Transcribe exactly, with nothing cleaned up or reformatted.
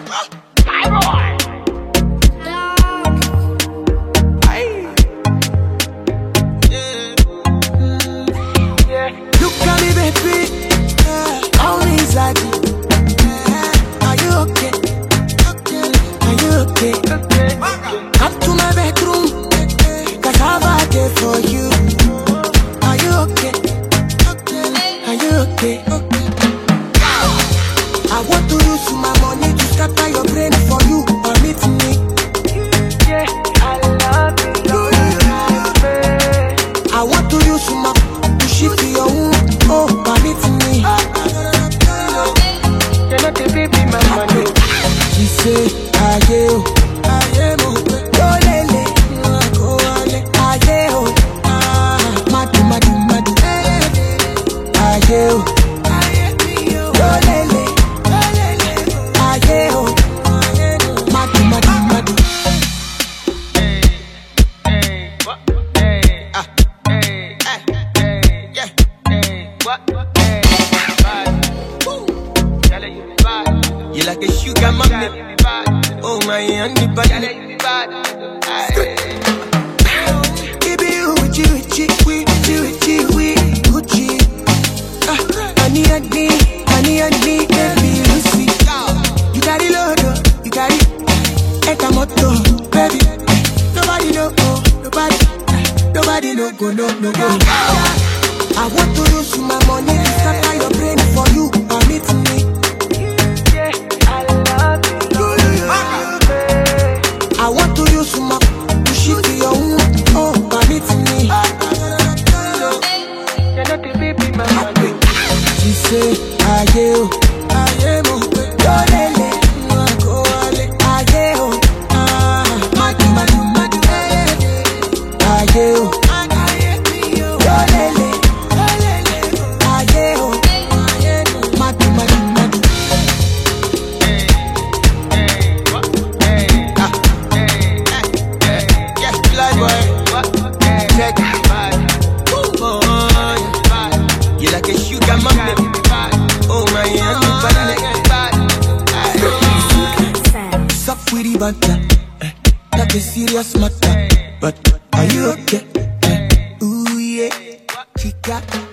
My boy. Look at me, baby. How is that? Are you okay? Are you okay? Come to my bedroom, cause I've a day for you. Are you okay? Are you okay? I want to use my money to scatter your brain for you. Permit me. Yeah, I love you. I want to use my to shift your own. Oh, permit me. You're not the baby, my money. She say, aye, oh, aye, oh, go lele, go ale, aye, oh, ah, madu, madu, madu, aye, oh, go lele, aye, oh, madu, madu, madu. Hey, hey, what? Hey, ah, hey, hey, yeah, hey, what? Hey, bad. Woo. Yalla, you be bad. You like a sugar mommy. You be bad. Oh my, honey, Yalla, buddy. you be bad. Aye. Baby, you with you, with you, with you, with you, with Gucci. Ah, honey, honey, honey, honey, baby, you see. You got it, Lord, you got it. Eta moto, baby. Nobody know, oh, nobody, nobody know, go, no, no, go. I want to use my money to scatter your brain for you. Permit me. Yeah, I love you. I want to use my to shift your own. Oh, permit me. You're not the baby, my money. She say, aye, oh, aye, oh, go lele, go ale, aye, oh, ah, madu, madu, madu, aye, oh, go lele, aye, oh, madu, madu, madu. Hey, hey, what? Hey, ah, hey, hey, yeah, Fly boy, what? Hey, check, bad. oh, Bad. you like a sugar Yeah, mommy. you be bad. Oh my, honey, Yalla, buddy. you be bad. Aye. Suck with the butter, eh, like a serious matter. But are you okay? Eh, ooh yeah, chica.